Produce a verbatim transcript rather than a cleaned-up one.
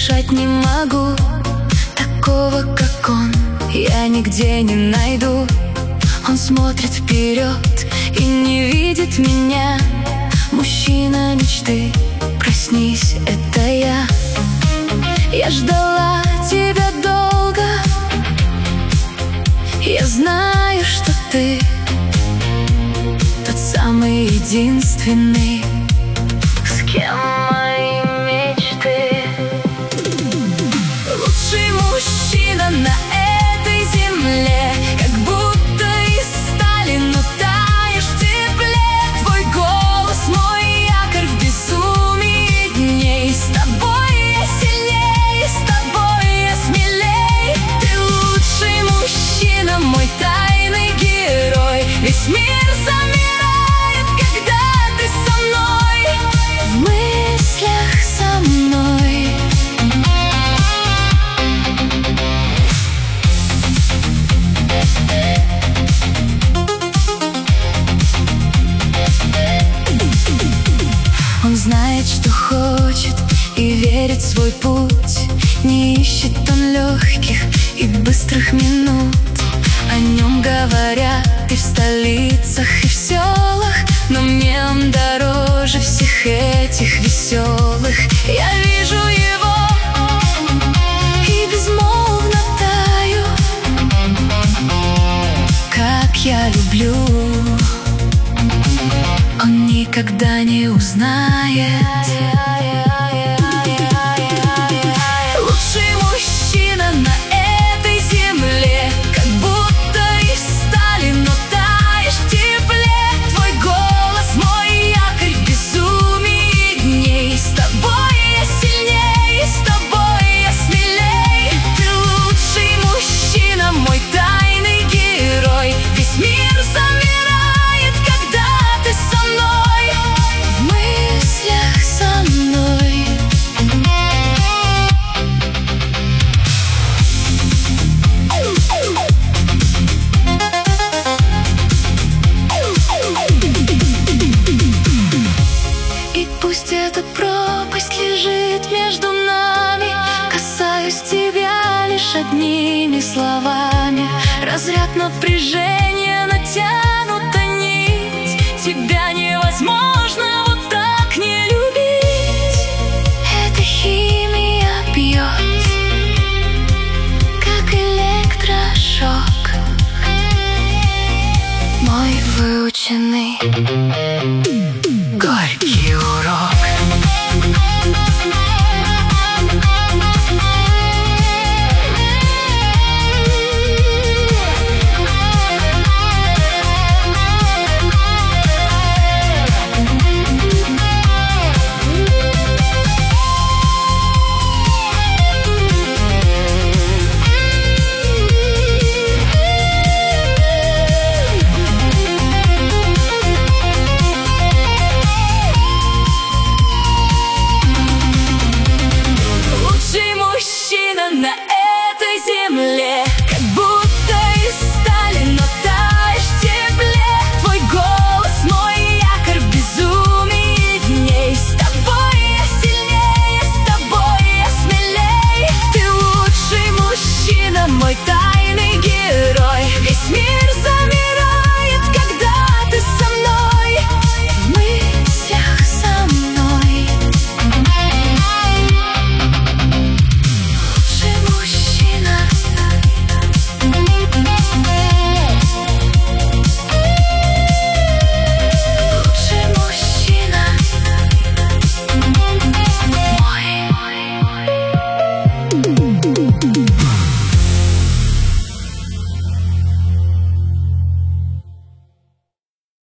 дышать не могу. Такого, как он, я нигде не найду. Он смотрит вперед и не видит меня. Мужчина мечты, проснись, это я. Я ждала тебя долго. Я знаю, что ты тот самый единственный, с кем мои мечты. Лучший мужчина на этой земле, как будто из стали, но таешь в тепле. Твой голос, мой якорь в безумии дней. С тобой я сильней, с тобой я смелей. Ты лучший мужчина, мой тайный герой. Весь мир замирает, когда ты со мной, в мыслях со мной. Он знает, что хочет, и верит в свой путь. Не ищет он легких и быстрых минут. О нем говорят и в столицах, и в селах, но мне он дороже всех этих веселых. Я вижу его и безмолвно таю, как я люблю. Он никогда не узнает. Лучший мужчина на этой земле, как будто из стали, но таешь в тепле. Твой голос, мой якорь в безумии дней. С тобой я сильней, с тобой я смелей. Ты лучший мужчина, мой тайный герой. Весь мир замирает, когда ты со мной, в мыслях со мной. И пусть эта пропасть лежит между нами, касаюсь тебя лишь одними словами. Разряд напряжения, натянута нить. Тебя невозможно вот так не любить. Эта химия бьет, как электрошок. Мой выученный